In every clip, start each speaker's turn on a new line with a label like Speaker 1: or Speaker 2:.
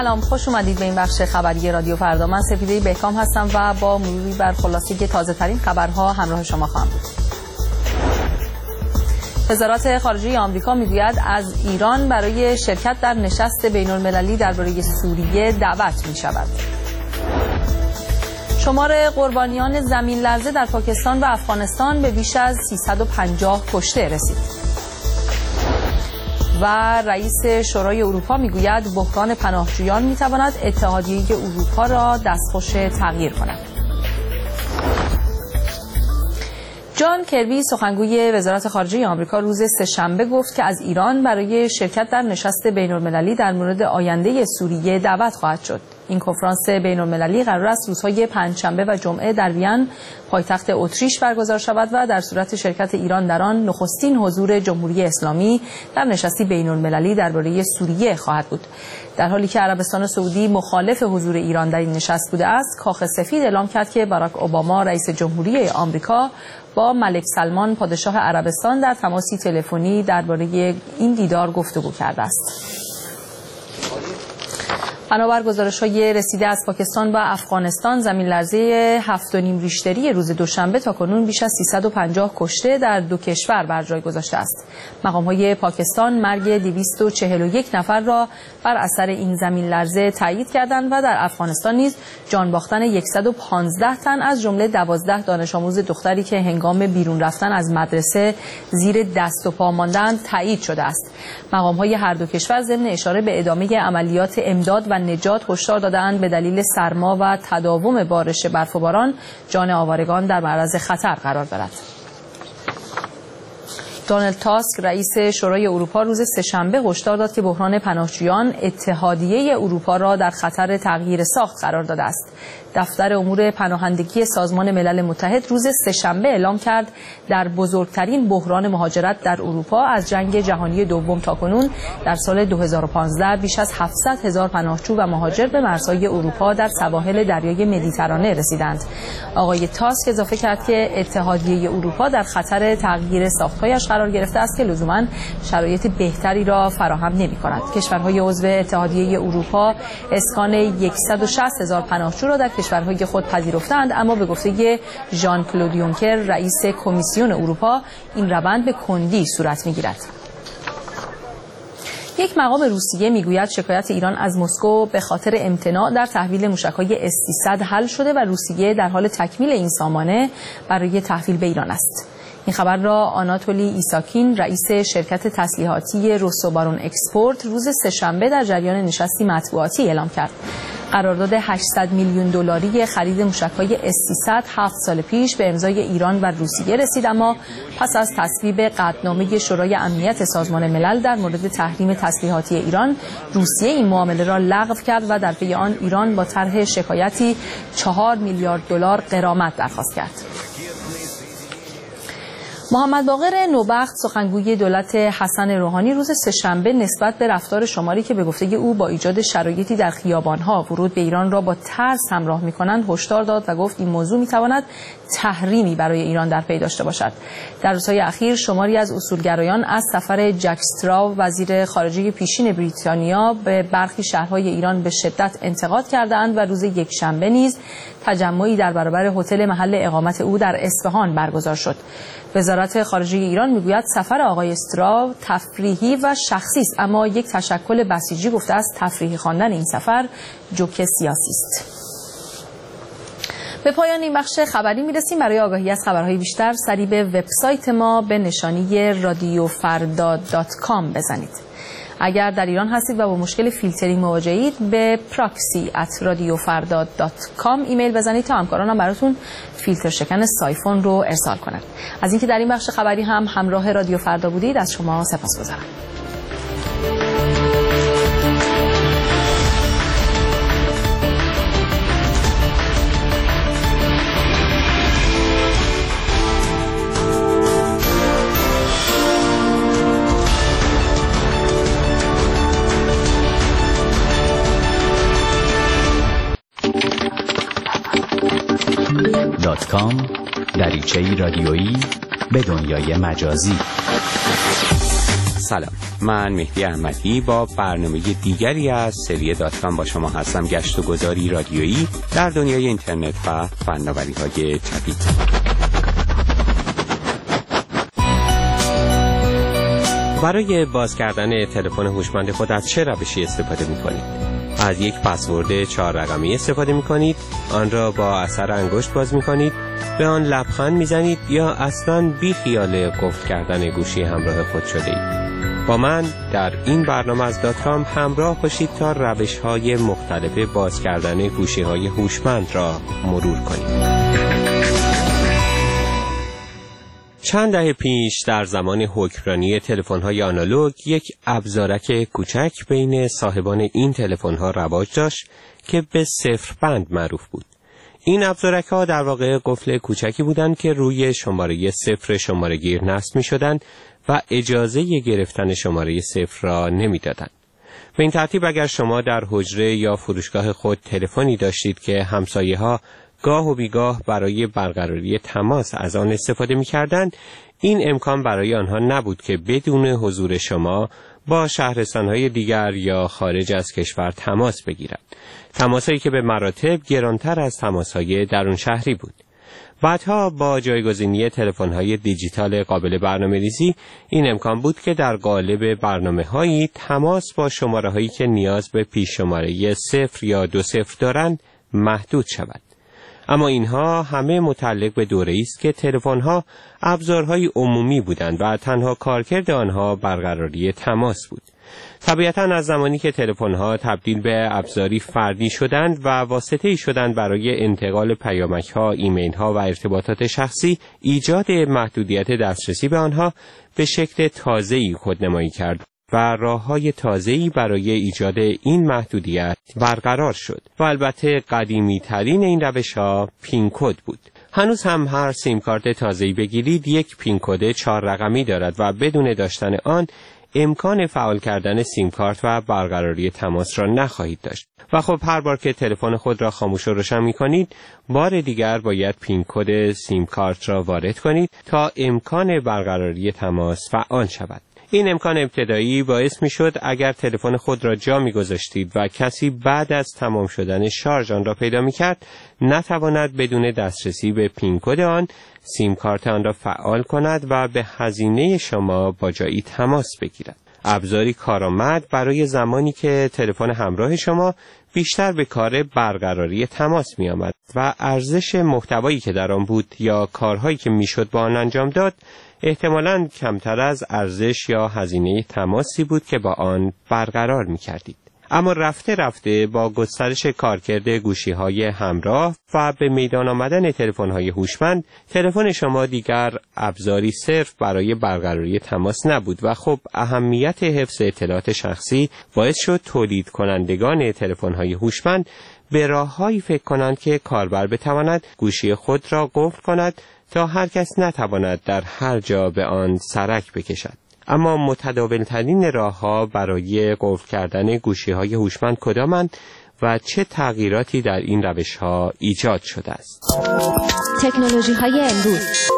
Speaker 1: سلام، خوش اومدید به این بخش خبری رادیو فردا. من سپیده بهکام هستم و با مروری بر خلاصه تازه ترین خبرها همراه شما خواهم بود. وزارت خارجه آمریکا میگوید از ایران برای شرکت در نشست بین‌المللی درباره سوریه دعوت می شود. شمار قربانیان زمین لرزه در پاکستان و افغانستان به بیش از 350 کشته رسید. و رئیس شورای اروپا میگوید بحران پناهجویان میتواند اتحادیه اروپا را دستخوش تغییر کند. جان کربی سخنگوی وزارت خارجه آمریکا روز سه‌شنبه گفت که از ایران برای شرکت در نشست بین‌المللی در مورد آینده سوریه دعوت خواهد شد. این کنفرانس بین‌المللی قرار است روزهای پنجشنبه و جمعه در وین پایتخت اتریش برگزار شود و در صورت شرکت ایران در آن نخستین حضور جمهوری اسلامی در نشستی بین‌المللی درباره سوریه خواهد بود. در حالی که عربستان سعودی مخالف حضور ایران در این نشست بوده است، کاخ سفید اعلام کرد که باراک اوباما رئیس جمهوری آمریکا با ملک سلمان پادشاه عربستان در تماسی تلفنی درباره این دیدار گفتگو کرده است. بنابر گزارش‌های رسیده از پاکستان و افغانستان، زمین لرزه 7.5 ریشتری روز دوشنبه تاکنون بیش از 350 کشته در دو کشور بر جای گذاشته است. مقام‌های پاکستان مرگ 241 نفر را بر اثر این زمین لرزه تایید کردند و در افغانستان نیز جان باختن 115 تن از جمله 12 دانش آموز دختری که هنگام بیرون رفتن از مدرسه زیر دست و پا ماندند تایید شده است. مقام‌های هر دو کشور ضمن اشاره به ادامه عملیات امداد و نجات هشدار دادند به دلیل سرما و تداوم بارش برف و باران جان آوارگان در معرض خطر قرار دارد. دونالد تاسک رئیس شورای اروپا روز سه‌شنبه هشدار داد که بحران پناهجویان اتحادیه اروپا را در خطر تغییر ساخت قرار داده است. دفتر امور پناهندگی سازمان ملل متحد روز سه‌شنبه اعلام کرد در بزرگترین بحران مهاجرت در اروپا از جنگ جهانی دوم تاکنون در سال 2015 بیش از 700,000 پناهجو و مهاجر به مرزهای اروپا در سواحل دریای مدیترانه رسیدند. آقای تاسک اضافه کرد که اتحادیه اروپا در خطر تغییر ساخت‌هایش قرار گرفته است که لزوماً شرایط بهتری را فراهم نمی‌کند. کشورهای عضو اتحادیه اروپا اسکان 160,000 پناهجو را در کشورهای خود پذیرفتند، اما به گفته ژان کلود یونکر رئیس کمیسیون اروپا این روند به کندی صورت می‌گیرد. یک مقام روسیه میگوید شکایت ایران از مسکو به خاطر امتناع در تحویل موشک‌های S-300 حل شده و روسیه در حال تکمیل این سامانه برای تحویل به ایران است. این خبر را آناتولی ایساکین رئیس شرکت تسلیحاتی روسوبارون اکسپورت روز سه‌شنبه در جریان نشستی مطبوعاتی اعلام کرد. قرارداد 800 میلیون دلاری خرید موشک‌های S-300 7 سال پیش به امضای ایران و روسیه رسید، اما پس از تصویب قطعنامه شورای امنیت سازمان ملل در مورد تحریم تسلیحاتی ایران، روسیه این معامله را لغو کرد و در پی آن ایران با طرح شکایتی 4 میلیارد دلار غرامت درخواست کرد. محمد باقر نوبخت سخنگوی دولت حسن روحانی روز سه‌شنبه نسبت به رفتار شماری که به گفته او با ایجاد شرایطی در خیابان‌ها ورود به ایران را با ترس همراه می‌کنند هشدار داد و گفت این موضوع می‌تواند تحریمی برای ایران در پی داشته باشد. در روزهای اخیر شماری از اصولگرایان از سفر جک استراو وزیر خارجه پیشین بریتانیا به برخی شهرهای ایران به شدت انتقاد کردند و روز یکشنبه نیز تجمعی در برابر هتل محل اقامت او در اصفهان برگزار شد. وزارت خارجه ایران میگوید سفر آقای استراو تفریحی و شخصی است، اما یک تشکل بسیجی گفته است تفریحی خواندن این سفر جوک سیاسی است. به پایان این بخش خبری میرسیم. برای آگاهی از خبرهای بیشتر سری به وبسایت ما به نشانی radiofarda.com بزنید. اگر در ایران هستید و با مشکل فیلترینگ مواجهید به proxy@radiofarda.com ایمیل بزنید تا همکارانم براتون فیلتر شکن سایفون رو ارسال کنند. از اینکه در این بخش خبری هم همراه رادیو فردا بودید از شما سپاسگزارم.
Speaker 2: .com دریچه‌ای رادیویی به دنیای مجازی. سلام، من مهدی احمدی با برنامه دیگری از سری داتکام با شما هستم. گشت و گذاری رادیویی در دنیای اینترنت و فناوری‌های جدید. برای باز کردن تلفن هوشمند خود از چه روشی استفاده می‌کنید؟ از یک پسورد 4 رقمی استفاده می‌کنید، آن را با اثر انگشت باز می‌کنید، به آن لبخند می‌زنید یا اصلاً بی خیال قفل کردن گوشی همراه خود شده‌اید؟ با من در این برنامه از داتکام همراه باشید تا روش‌های مختلف باز کردن گوشی‌های هوشمند را مرور کنیم. چند دهه پیش در زمان حکمرانی تلفن‌های آنالوگ یک ابزارک کوچک بین صاحبان این تلفن‌ها رواج داشت که به صفر بند معروف بود. این ابزارک‌ها در واقع قفل کوچکی بودند که روی شماره صفر شماره‌گیر نصب می‌شدند و اجازه گرفتن شماره صفر را نمی‌دادند. به این ترتیب اگر شما در حجره یا فروشگاه خود تلفنی داشتید که همسایه‌ها گاه و بیگاه برای برقراری تماس از آن استفاده می‌کردند، این امکان برای آنها نبود که بدون حضور شما با شهرستان‌های دیگر یا خارج از کشور تماس بگیرند. تماس‌هایی که به مراتب گرانتر از تماس‌های درون شهری بود. بعدها با جایگزینی تلفن‌های دیجیتال قابل برنامه‌ریزی این امکان بود که در قالب برنامه‌هایی تماس با شماره‌هایی که نیاز به پیش شماره 0 یا 20 دارند محدود شود. اما اینها همه متعلق به دوره‌ای است که تلفن‌ها ابزارهای عمومی بودند و تنها کارکرد آنها برقراری تماس بود. طبیعتاً از زمانی که تلفن‌ها تبدیل به ابزاری فردی شدند و واسطه‌ای شدند برای انتقال پیامک‌ها، ایمیل‌ها و ارتباطات شخصی، ایجاد محدودیت دسترسی به آنها به شکل تازه‌ای خودنمایی کرد و راه‌های تازه‌ای برای ایجاد این محدودیت برقرار شد و البته قدیمی‌ترین این روش‌ها پین کد بود. هنوز هم هر سیم کارت تازه‌ای بگیرید یک پین کد 4 رقمی دارد و بدون داشتن آن امکان فعال کردن سیم کارت و برقراری تماس را نخواهید داشت. و خب هر بار که تلفن خود را خاموش و روشن می‌کنید، بار دیگر باید پین کد سیم کارت را وارد کنید تا امکان برقراری تماس فعال شود. این امکان ابتدایی باعث می‌شد اگر تلفن خود را جا می‌گذاشتید و کسی بعد از تمام شدن شارژ آن را پیدا می‌کرد، نتواند بدون دسترسی به پین کد آن سیم کارت آن را فعال کند و به هزینه شما با جایی تماس بگیرد. ابزاری کارآمد برای زمانی که تلفن همراه شما بیشتر به کار برقراری تماس می‌آمد و ارزش محتوایی که در آن بود یا کارهایی که میشد با آن انجام داد احتمالاً کمتر از ارزش یا هزینه تماسی بود که با آن برقرار می‌کردید. اما رفته رفته با گسترش کارکرد گوشی‌های همراه و به میدان آمدن تلفن‌های هوشمند، تلفن شما دیگر ابزاری صرف برای برقراری تماس نبود و خب اهمیت حفظ اطلاعات شخصی باعث شد تولید کنندگان تلفن‌های هوشمند به راه‌هایی فکر کنند که کاربر بتواند گوشی خود را قفل کند تا هر کس نتواند در هر جا به آن سرک بکشد. اما متداول‌ترین راه‌ها برای قفل کردن گوشی‌های هوشمند کدامند و چه تغییراتی در این روش‌ها ایجاد شده است؟
Speaker 3: تکنولوژی‌های امروز.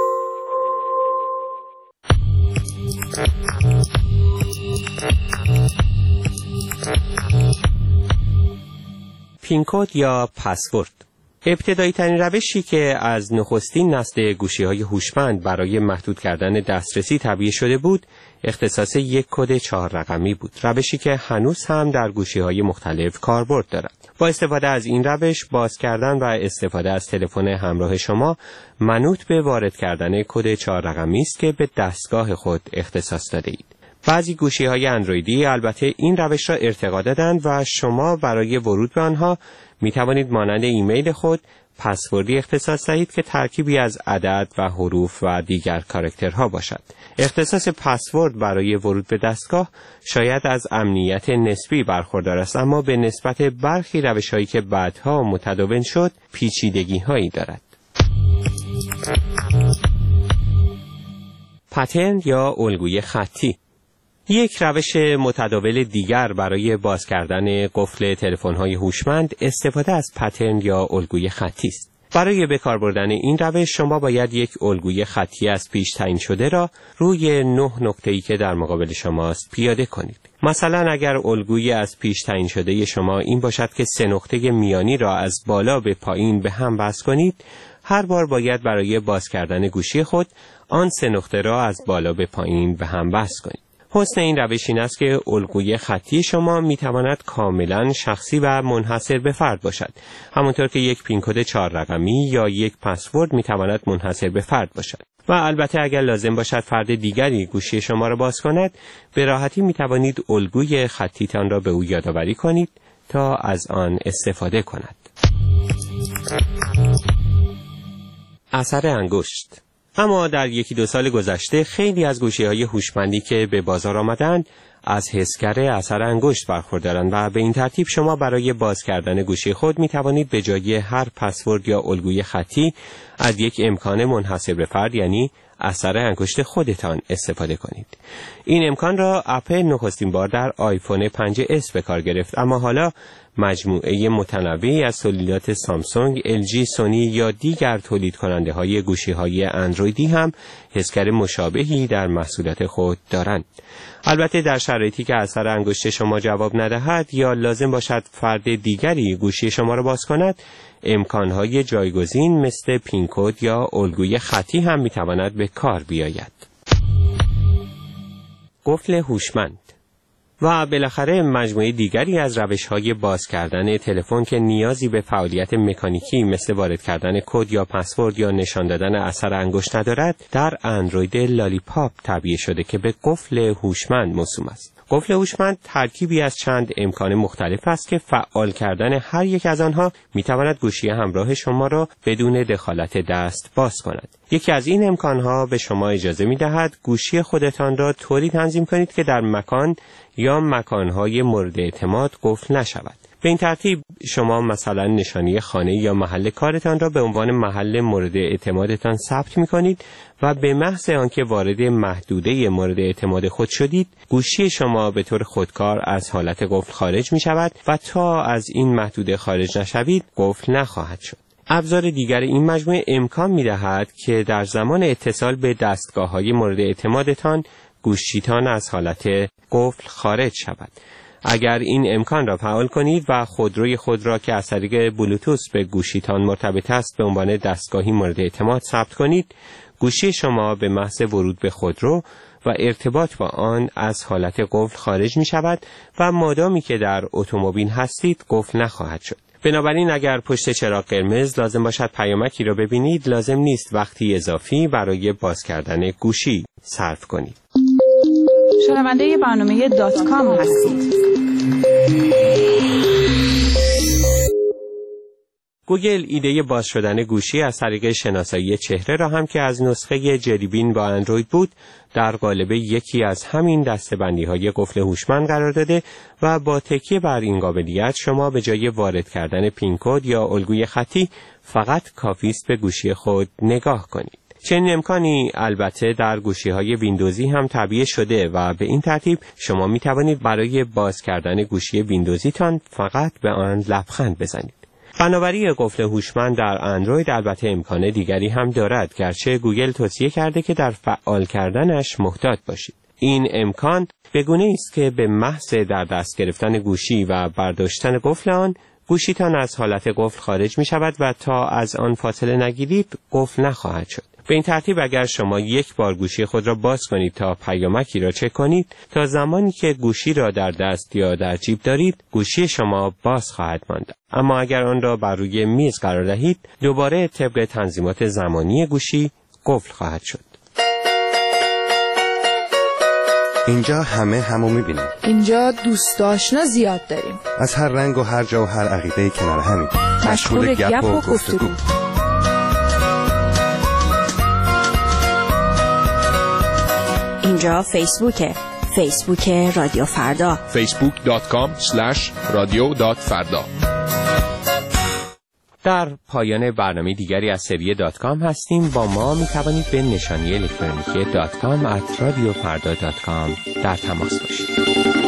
Speaker 2: پین کد یا پسورد. ابتدایی ترین روشی که از نخستین نسل گوشی‌های هوشمند برای محدود کردن دسترسی طبیعی شده بود، اختصاص یک کد 4 رقمی بود. روشی که هنوز هم در گوشی‌های مختلف کاربرد دارد. با استفاده از این روش، باز کردن و استفاده از تلفن همراه شما منوط به وارد کردن کد 4 رقمی است که به دستگاه خود اختصاص داده اید. بعضی گوشی‌های اندرویدی البته این روش را ارتقا دادند و شما برای ورود به آنها می توانید مانند ایمیل خود پسوردی اختصاص دهید که ترکیبی از عدد و حروف و دیگر کاراکترها باشد. اختصاص پسورد برای ورود به دستگاه شاید از امنیت نسبی برخوردار است، اما به نسبت برخی روش‌هایی که بعدها متداول شد پیچیدگی‌هایی دارد. پترن یا الگوی خطی یک روش متداول دیگر برای باز کردن قفل تلفن‌های هوشمند استفاده از پترن یا الگوی خطی است. برای به کار بردن این روش شما باید یک الگوی خطی از پیش تعیین شده را روی 9 نقطه‌ای که در مقابل شماست پیاده کنید. مثلا اگر الگوی از پیش تعیین شده شما این باشد که 3 نقطه میانی را از بالا به پایین به هم وصل کنید، هر بار باید برای باز کردن گوشی خود آن 3 نقطه را از بالا به پایین به هم وصل کنید. حسن این روش این است که الگوی خطی شما میتواند کاملا شخصی و منحصر به فرد باشد، همونطور که یک پین کد 4 رقمی یا یک پسورد میتواند منحصر به فرد باشد. و البته اگر لازم باشد فرد دیگری گوشی شما را باز کند، به راحتی میتوانید الگوی خطیتان را به او یادآوری کنید تا از آن استفاده کند. اثر انگشت. اما در 1-2 سال گذشته خیلی از گوشی‌های هوشمندی که به بازار آمدند از حسگر اثر انگشت برخوردارند و به این ترتیب شما برای باز کردن گوشی خود می توانید به جای هر پسورد یا الگوی خطی از یک امکان منحصر به فرد یعنی اثر انگشت خودتان استفاده کنید. این امکان را اپل نخستین بار در آیفون 5S به کار گرفت، اما حالا مجموعه متنوعی از تولیدات سامسونگ، LG، سونی یا دیگر تولید کننده های گوشی های اندرویدی هم حسگر مشابهی در محصولات خود دارند. البته در شرایطی که اثر انگشت شما جواب ندهد یا لازم باشد فرد دیگری گوشی شما را باز کند، امکانهای جایگزین مثل پین کد یا الگوی خطی هم میتواند به کار بیاید. قفل هوشمند. و بالاخره مجموعه دیگری از روش‌های باز کردن تلفن که نیازی به فعالیت مکانیکی مثل وارد کردن کد یا پسورد یا نشان دادن اثر انگشت ندارد، در اندروید لالیپاپ تعبیه شده که به قفل هوشمند موسوم است. قفل هوشمند ترکیبی از چند امکان مختلف است که فعال کردن هر یک از آنها میتواند گوشی همراه شما را بدون دخالت دست باز کند. یکی از این امکانها به شما اجازه میدهد گوشی خودتان را طوری تنظیم کنید که در مکان یا مکانهای مورد اعتماد قفل نشود. به این ترتیب شما مثلا نشانی خانه یا محل کارتان را به عنوان محل مورد اعتمادتان ثبت می‌کنید و به محض آنکه وارد محدوده مورد اعتماد خود شدید، گوشی شما به طور خودکار از حالت قفل خارج می‌شود و تا از این محدوده خارج نشوید، قفل نخواهد شد. ابزار دیگر این مجموعه امکان می‌دهد که در زمان اتصال به دستگاه‌های مورد اعتمادتان گوشیتان از حالت قفل خارج شود. اگر این امکان را فعال کنید و خودروی خود را که از طریق بلوتوث به گوشیتان مرتبط است به عنوان دستگاهی مورد اعتماد ثبت کنید، گوشی شما به محض ورود به خودرو و ارتباط با آن از حالت قفل خارج می شود و مادامی که در اتومبیل هستید قفل نخواهد شد. بنابراین اگر پشت چراغ قرمز لازم باشد پیامکی را ببینید، لازم نیست وقتی اضافی برای باز کردن گوشی صرف کنید.
Speaker 4: شنونده برنامه .com هستید.
Speaker 2: گوگل ایده باز شدن گوشی از طریق شناسایی چهره را هم که از نسخه جلی بین با اندروید بود در قالب یکی از همین دسته‌بندی‌های قفل هوشمند قرار داده و با تکیه بر این قابلیت شما به جای وارد کردن پین کد یا الگوی خطی فقط کافی است به گوشی خود نگاه کنید. چنین امکانی البته در گوشی‌های ویندوزی هم تعبیه شده و به این ترتیب شما می توانید برای باز کردن گوشی ویندوزیتان فقط به آن لبخند بزنید. فناوری قفل هوشمند در اندروید البته امکان دیگری هم دارد، گرچه گوگل توصیه کرده که در فعال کردنش محتاط باشید. این امکان به گونه‌ای است که به محض در دست گرفتن گوشی و برداشتن قفل آن، گوشیتان از حالت قفل خارج می شود و تا از آن فاصله نگیرید قفل نخواهد شد. به این ترتیب اگر شما یک بار گوشی خود را باز کنید تا پیامکی را چک کنید، تا زمانی که گوشی را در دست یا در جیب دارید، گوشی شما باز خواهد ماند. اما اگر آن را بر روی میز قرار دهید، دوباره طبق تنظیمات زمانی گوشی قفل خواهد شد.
Speaker 5: اینجا همو می‌بینیم.
Speaker 4: اینجا دوست آشنا زیاد داریم.
Speaker 5: از هر رنگ و هر جا و هر عقیده‌ای کنار همیم.
Speaker 4: مشغول گپ و گفتگو.
Speaker 6: اینجا فیسبوک رادیو فردا.
Speaker 7: facebook.com/radio.farda.
Speaker 2: در پایان برنامه دیگری از سری .com هستیم. با ما می توانید به نشانی الکترونیکی .com @radiofarda.com در تماس باشید.